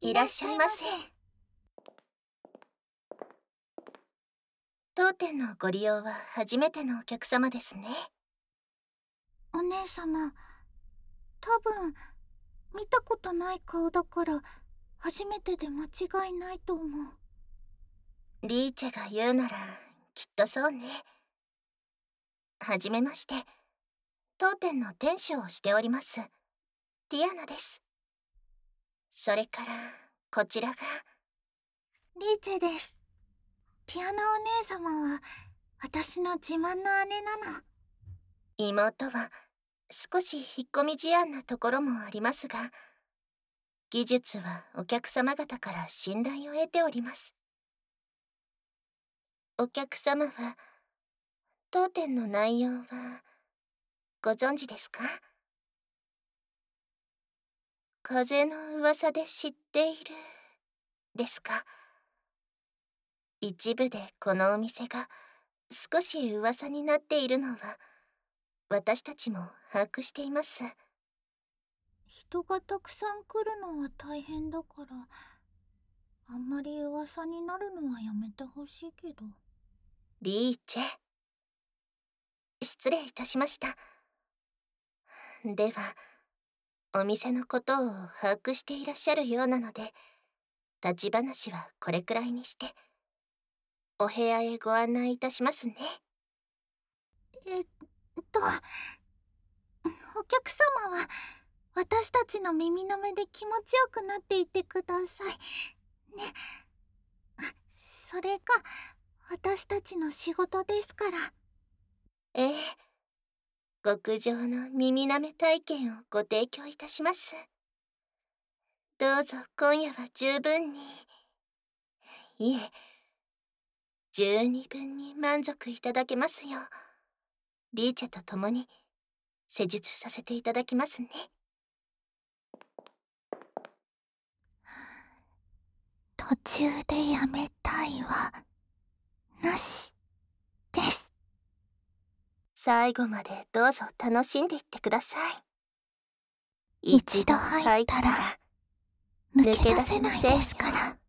いらっしゃいませ。当店のご利用は初めてのお客様ですね。 お姉様、多分見たことない顔だから初めてで間違いないと思う。 リーチェが言うならきっとそうね。はじめまして。当店の店主をしておりますティアナです。それからこちらがリーチェです。ティアナお姉様は私の自慢の姉なの。 妹は少し引っ込み思案なところもありますが、技術はお客様方から信頼を得ております。お客様は当店の内容はご存知ですか？風の噂で知っているですか？一部でこのお店が少し噂になっているのは私たちも把握しています。 人がたくさん来るのは大変だから、あんまり噂になるのはやめてほしいけど。 リーチェ、失礼いたしました。では、お店のことを把握していらっしゃるようなので、立ち話はこれくらいにして、お部屋へご案内いたしますね。 えっと、お客様は私たちの耳の目で気持ちよくなっていてください。ね。それが私たちの仕事ですから。 ええ、極上の耳舐め体験をご提供いたします。どうぞ今夜は十分に、いえ、十二分に満足いただけますよう、リーチェと共に施術させていただきますね。 途中でやめたいはなしです。 最後までどうぞ楽しんでいってください。 一度入ったら抜け出せないですから。